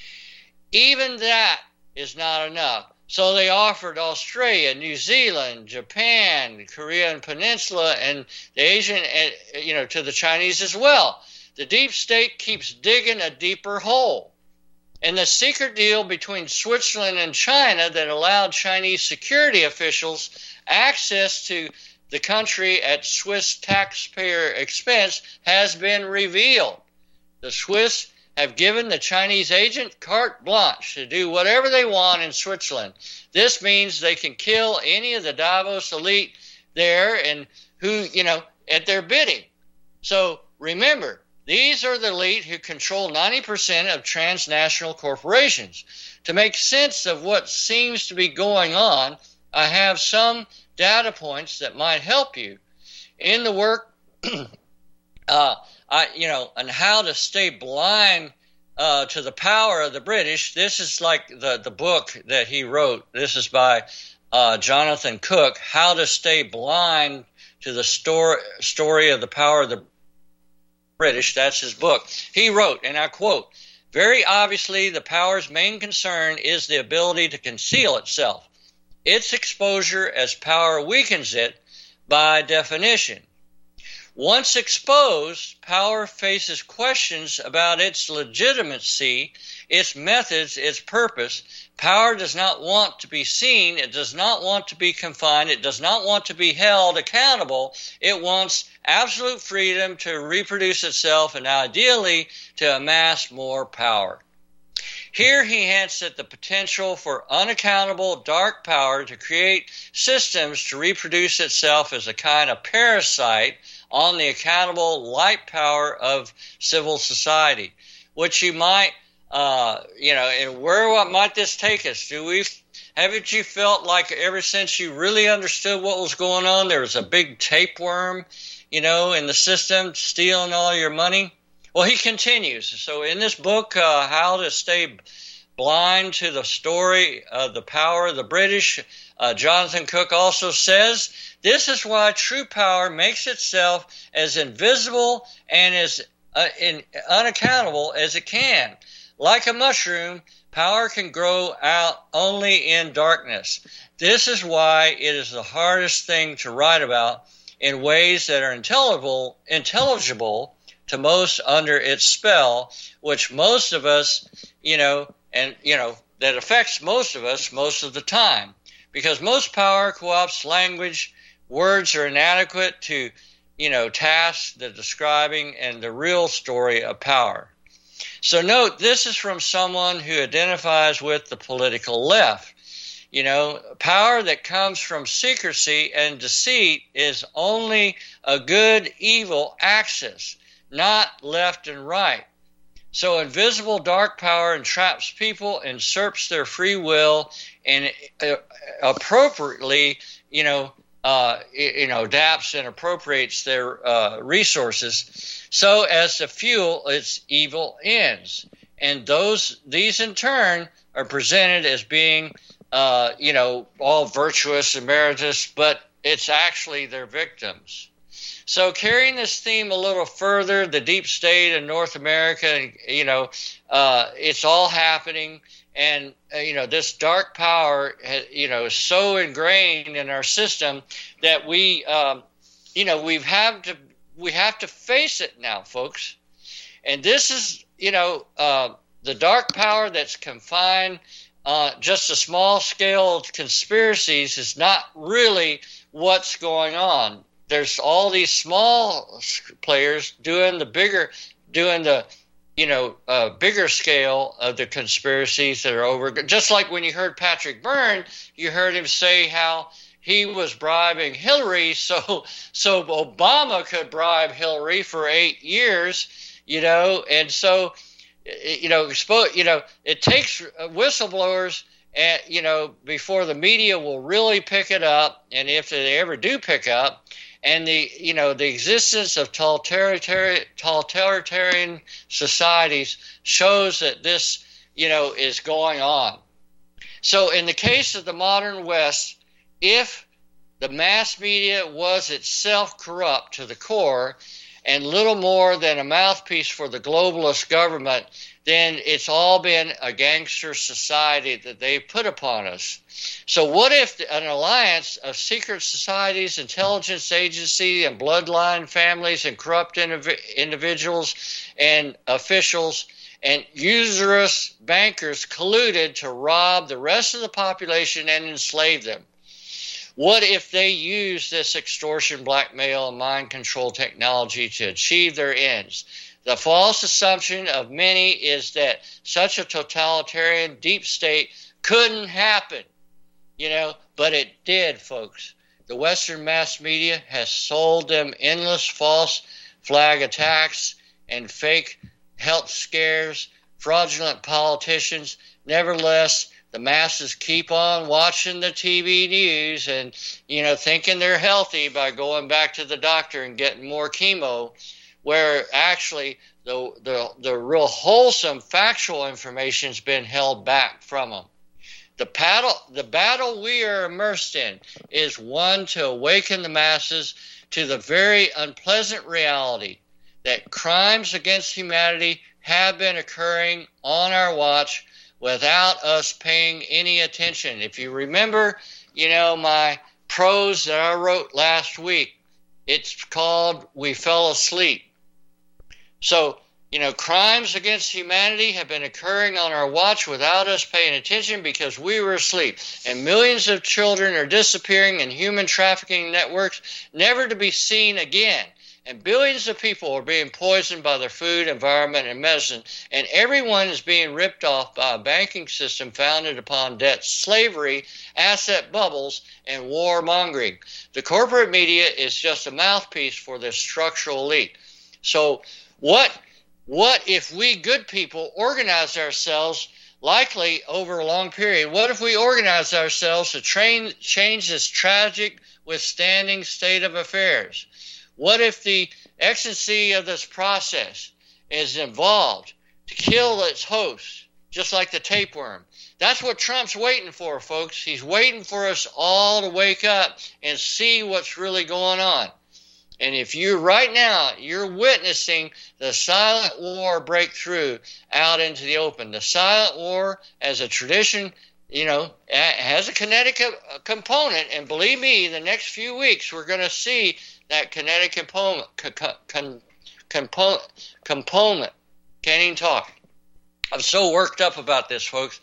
Even that is not enough. So they offered Australia, New Zealand, Japan, Korean Peninsula, and the Asian, you know, to the Chinese as well. The deep state keeps digging a deeper hole. And the secret deal between Switzerland and China that allowed Chinese security officials access to the country at Swiss taxpayer expense has been revealed. The Swiss have given the Chinese agent carte blanche to do whatever they want in Switzerland. This means they can kill any of the Davos elite there and who, you know, at their bidding. So remember, these are the elite who control ninety percent of transnational corporations. To make sense of what seems to be going on, I have some data points that might help you. In the work uh, I, you know, and how to stay blind uh, to the power of the British. This is like the, the book that he wrote. This is by uh, Jonathan Cook, How to Stay Blind to the Story, story of the Power of the British. That's his book. He wrote, and I quote, "Very obviously, the power's main concern is the ability to conceal itself. Its exposure as power weakens it by definition. Once exposed, power faces questions about its legitimacy, its methods, its purpose. Power does not want to be seen. It does not want to be confined. It does not want to be held accountable. It wants absolute freedom to reproduce itself and ideally to amass more power." Here he hints at the potential for unaccountable dark power to create systems to reproduce itself as a kind of parasite on the accountable light power of civil society, which you might, uh, you know, and where what might this take us? Do we, haven't you felt like ever since you really understood what was going on, there was a big tapeworm, you know, in the system stealing all your money? Well, he continues. So in this book, uh, How to Stay Blind to the Story of the Power of the British, uh, Jonathan Cook also says, this is why true power makes itself as invisible and as uh, in, unaccountable as it can. Like a mushroom, power can grow out only in darkness. This is why it is the hardest thing to write about in ways that are intelligible, intelligible to most under its spell, which most of us, you know, and, you know, that affects most of us most of the time. Because most power co-opts language, words are inadequate to, you know, tasks, the describing, and the real story of power. So note, this is from someone who identifies with the political left. You know, power that comes from secrecy and deceit is only a good-evil axis, not left and right. So invisible dark power entraps people, usurps their free will, and uh, appropriately, you know, uh, you know, adapts and appropriates their uh, resources so as to fuel its evil ends. And those, these in turn are presented as being, uh, you know, all virtuous and meritorious, but it's actually their victims. So carrying this theme a little further, the deep state in North America, you know, uh, it's all happening. And, uh, you know, this dark power, you know, is so ingrained in our system that we, um, you know, we've have to, we have to face it now, folks. And this is, you know, uh, the dark power that's confined uh, just a small scale of conspiracies is not really what's going on. There's all these small players doing the bigger, doing the, you know, uh, bigger scale of the conspiracies that are over. Just like when you heard Patrick Byrne, you heard him say how he was bribing Hillary so so Obama could bribe Hillary for eight years, you know, and so, you know, you know, it takes whistleblowers, and you know, before the media will really pick it up, and if they ever do pick up. And the, you know, the existence of totalitarian, totalitarian societies shows that this, you know, is going on. So in the case of the modern West, if the mass media was itself corrupt to the core and little more than a mouthpiece for the globalist government, then it's all been a gangster society that they put upon us. So what if an alliance of secret societies, intelligence agency, and bloodline families and corrupt indiv- individuals and officials and usurious bankers colluded to rob the rest of the population and enslave them? What if they use this extortion, blackmail, and mind control technology to achieve their ends? The false assumption of many is that such a totalitarian deep state couldn't happen, you know, but it did, folks. The Western mass media has sold them endless false flag attacks and fake health scares, fraudulent politicians. Nevertheless, the masses keep on watching the T V news and, you know, thinking they're healthy by going back to the doctor and getting more chemo, where actually the, the, the real wholesome factual information has been held back from them. The battle, the battle we are immersed in is one to awaken the masses to the very unpleasant reality that crimes against humanity have been occurring on our watch without us paying any attention. If you remember, you know, my prose that I wrote last week, it's called We Fell Asleep. So, you know, crimes against humanity have been occurring on our watch without us paying attention because we were asleep. And millions of children are disappearing in human trafficking networks, never to be seen again. And billions of people are being poisoned by their food, environment, and medicine. And everyone is being ripped off by a banking system founded upon debt, slavery, asset bubbles, and warmongering. The corporate media is just a mouthpiece for this structural elite. So what what if we good people organize ourselves, likely over a long period, what if we organize ourselves to train, change this tragic, withstanding state of affairs? What if the ecstasy of this process is involved to kill its host, just like the tapeworm? That's what Trump's waiting for, folks. He's waiting for us all to wake up and see what's really going on. And if you right now, you're witnessing the silent war break through out into the open. The silent war as a tradition, you know, has a kinetic component. And believe me, the next few weeks, we're going to see that kinetic component, component, component. Can't even talk. I'm so worked up about this, folks.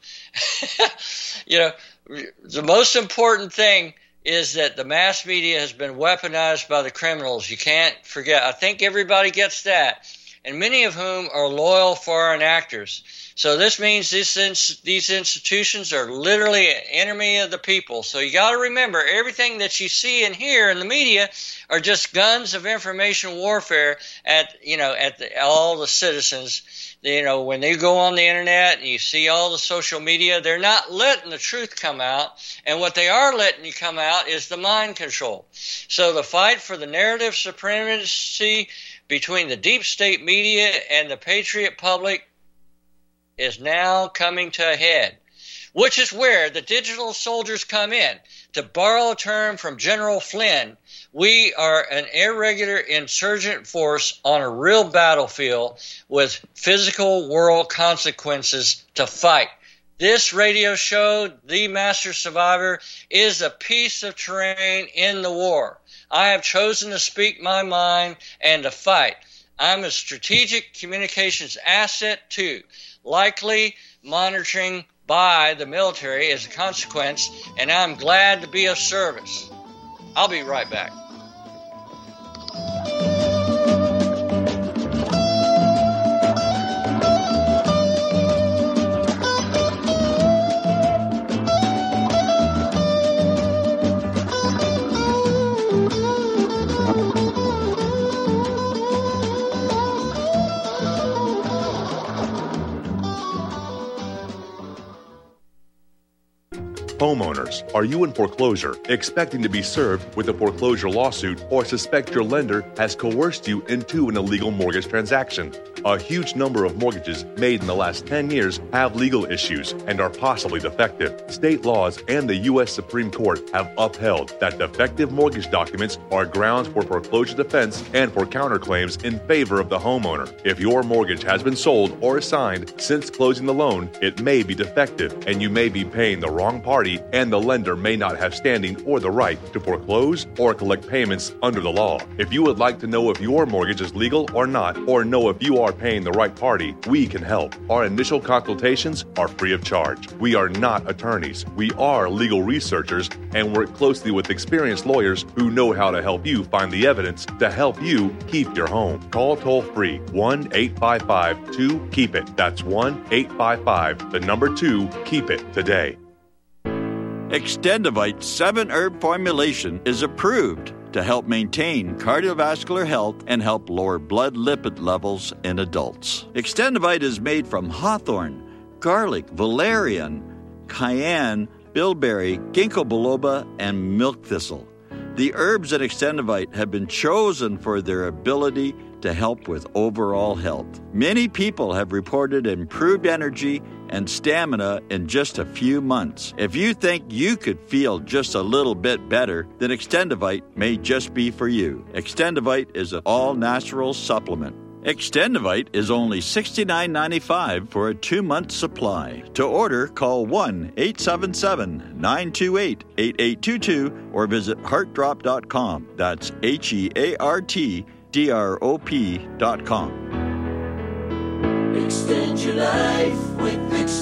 You know, the most important thing is that the mass media has been weaponized by the criminals. You can't forget. I think everybody gets that, and many of whom are loyal foreign actors. So this means this ins- these institutions are literally an enemy of the people. So you got to remember, everything that you see and hear in the media are just guns of information warfare at, you know, at the, all the citizens. You know, when they go on the internet and you see all the social media, they're not letting the truth come out. And what they are letting you come out is the mind control. So the fight for the narrative supremacy between the deep state media and the patriot public is now coming to a head. which is where the digital soldiers come in. To borrow a term from General Flynn, we are an irregular insurgent force on a real battlefield with physical world consequences to fight. This radio show, The Master Survivor, is a piece of terrain in the war. I have chosen to speak my mind and to fight. I'm a strategic communications asset too, likely monitoring by the military as a consequence, and I'm glad to be of service. I'll be right back. Homeowners, are you in foreclosure, expecting to be served with a foreclosure lawsuit, or suspect your lender has coerced you into an illegal mortgage transaction? A huge number of mortgages made in the last ten years have legal issues and are possibly defective. State laws and the U S Supreme Court have upheld that defective mortgage documents are grounds for foreclosure defense and for counterclaims in favor of the homeowner. If your mortgage has been sold or assigned since closing the loan, it may be defective and you may be paying the wrong party, and the lender may not have standing or the right to foreclose or collect payments under the law. If you would like to know if your mortgage is legal or not, or know if you are paying the right party, we can help. Our initial consultations are free of charge. We are not attorneys. We are legal researchers and work closely with experienced lawyers who know how to help you find the evidence to help you keep your home. Call toll-free one eight five five two keep it. That's one eight five five, the number two, keep it today. Extendivite seven herb formulation is approved to help maintain cardiovascular health and help lower blood lipid levels in adults. Extendivite is made from hawthorn, garlic, valerian, cayenne, bilberry, ginkgo biloba, and milk thistle. The herbs in Extendivite have been chosen for their ability to help with overall health. Many people have reported improved energy and stamina in just a few months. If you think you could feel just a little bit better, then Extendivite may just be for you. Extendivite is an all-natural supplement. Extendivite is only sixty-nine ninety-five for a two-month supply. To order, call one eight seven seven nine two eight eight eight two two or visit heart drop dot com. That's H E A R T D R O P dot com. Extend your life with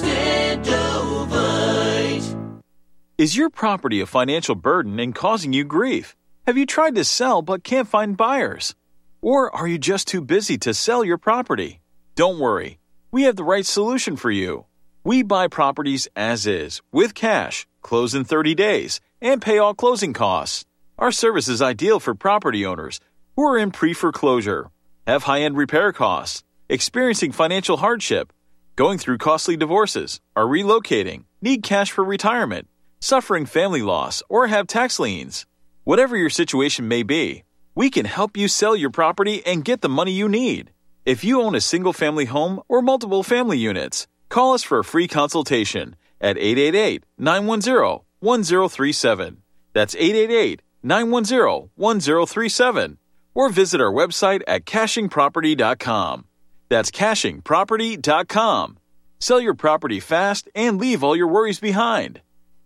Extendovite. Is your property a financial burden and causing you grief? Have you tried to sell but can't find buyers? Or are you just too busy to sell your property? Don't worry. We have the right solution for you. We buy properties as is, with cash, close in thirty days, and pay all closing costs. Our service is ideal for property owners who are in pre-foreclosure, have high-end repair costs, experiencing financial hardship, going through costly divorces, are relocating, need cash for retirement, suffering family loss, or have tax liens. Whatever your situation may be, we can help you sell your property and get the money you need. If you own a single-family home or multiple family units, call us for a free consultation at eight eight eight, nine one zero, one zero three seven. That's eight eight eight, nine one zero, one zero three seven. Or visit our website at caching property dot com. That's caching property dot com. Sell your property fast and leave all your worries behind.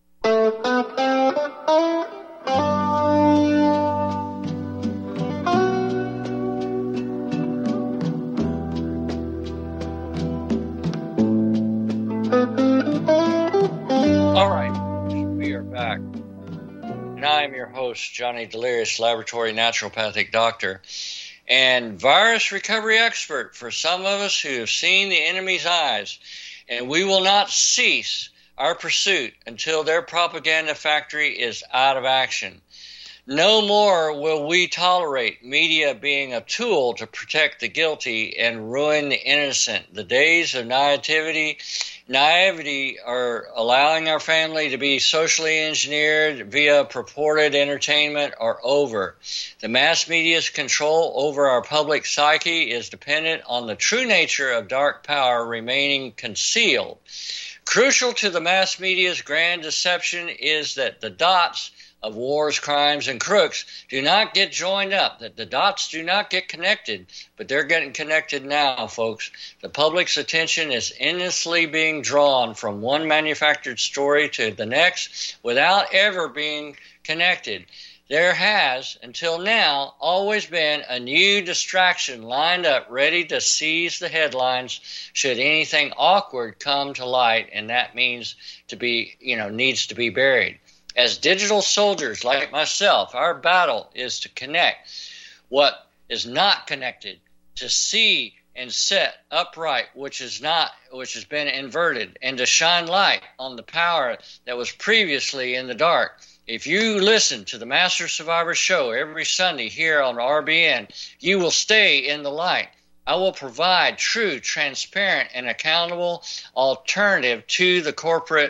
All right, we are back. And I am your host, Johnny Delirious, laboratory naturopathic doctor and virus recovery expert for some of us who have seen the enemy's eyes. And we will not cease our pursuit until their propaganda factory is out of action. No more will we tolerate media being a tool to protect the guilty and ruin the innocent. The days of naivety, naivety are allowing our family to be socially engineered via purported entertainment are over. The mass media's control over our public psyche is dependent on the true nature of dark power remaining concealed, Crucial to the mass media's grand deception is that the dots of wars, crimes, and crooks do not get joined up, that the dots do not get connected, but they're getting connected now, folks. The public's attention is endlessly being drawn from one manufactured story to the next without ever being connected. There has, until now, always been a new distraction lined up ready to seize the headlines should anything awkward come to light, and that means to be, you know, needs to be buried. As digital soldiers like myself, our battle is to connect what is not connected, to see and set upright which is not, which has been inverted, and to shine light on the power that was previously in the dark. If you listen to the Master Survivor Show every Sunday here on R B N, you will stay in the light. I will provide true, transparent, and accountable alternative to the corporate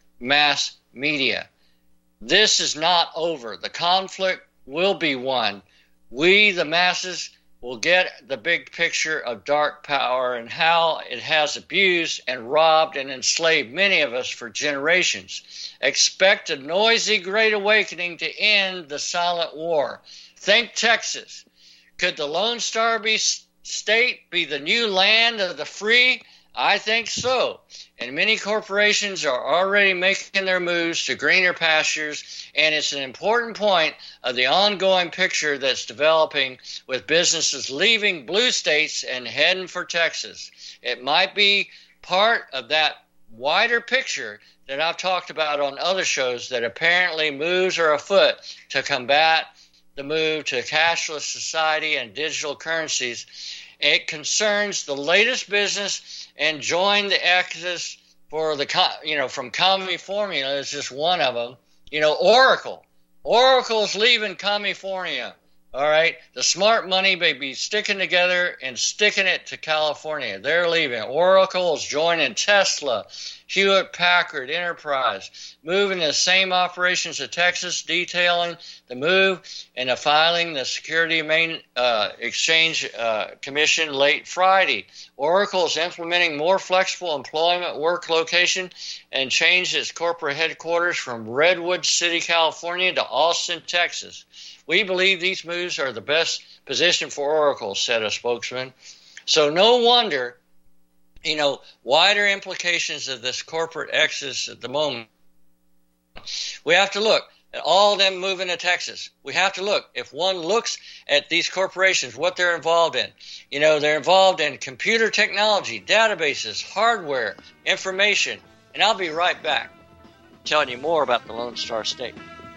mass media. This is not over. The conflict will be won. We, the masses, will get the big picture of dark power and how it has abused and robbed and enslaved many of us for generations. Expect a noisy great awakening to end the silent war. Think Texas. Could the Lone Star be state be the new land of the free? I think so. And many corporations are already making their moves to greener pastures, and it's an important point of the ongoing picture that's developing with businesses leaving blue states and heading for Texas. It might be part of that wider picture that I've talked about on other shows that apparently moves are afoot to combat the move to cashless society and digital currencies. It concerns the latest business and join the exodus for the, you know, from Commie Formula is just one of them. You know, Oracle. Oracle's leaving Commie Formula. All right. The smart money may be sticking together and sticking it to California. They're leaving. Oracle is joining Tesla, Hewlett Packard Enterprise, moving the same operations to Texas, detailing the move and the filing the Security Main uh, Exchange uh, Commission late Friday. Oracle is implementing more flexible employment work location and changed its corporate headquarters from Redwood City, California to Austin, Texas. We believe these moves are the best position for Oracle, said a spokesman. So no wonder, you know, wider implications of this corporate exodus at the moment. We have to look at all of them moving to Texas. We have to look. If one looks at these corporations, what they're involved in, you know, they're involved in computer technology, databases, hardware, information. And I'll be right back telling you more about the Lone Star State.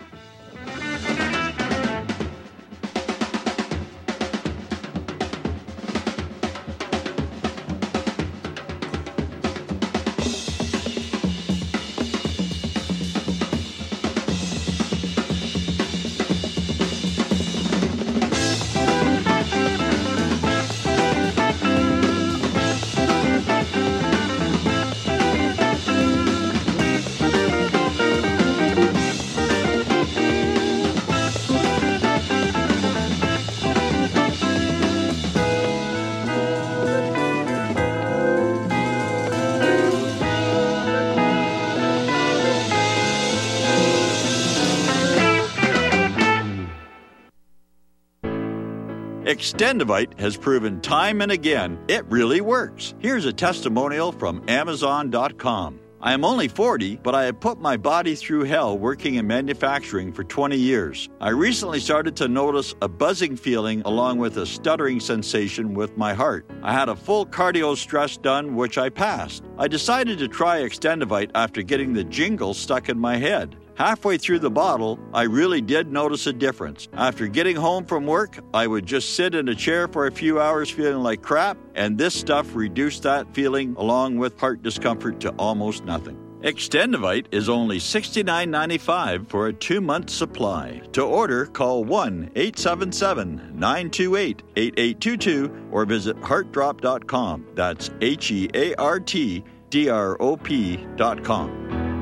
Extendivite has proven time and again it really works. Here's a testimonial from Amazon dot com. I am only forty, but I have put my body through hell working in manufacturing for twenty years. I recently started to notice a buzzing feeling along with a stuttering sensation with my heart. I had a full cardio stress done, which I passed. I decided to try Extendivite after getting the jingle stuck in my head. Halfway through the bottle, I really did notice a difference. After getting home from work, I would just sit in a chair for a few hours feeling like crap, and this stuff reduced that feeling along with heart discomfort to almost nothing. Extendivite is only sixty-nine ninety-five for a two-month supply. To order, call one eight seven seven, nine two eight, eight eight two two or visit heart drop dot com. That's H E A R T D R O P dot com.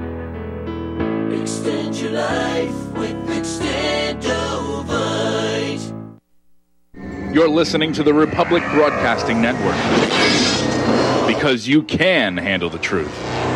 Extend your life with Extendovite. You're listening to the Republic Broadcasting Network, because you can handle the truth.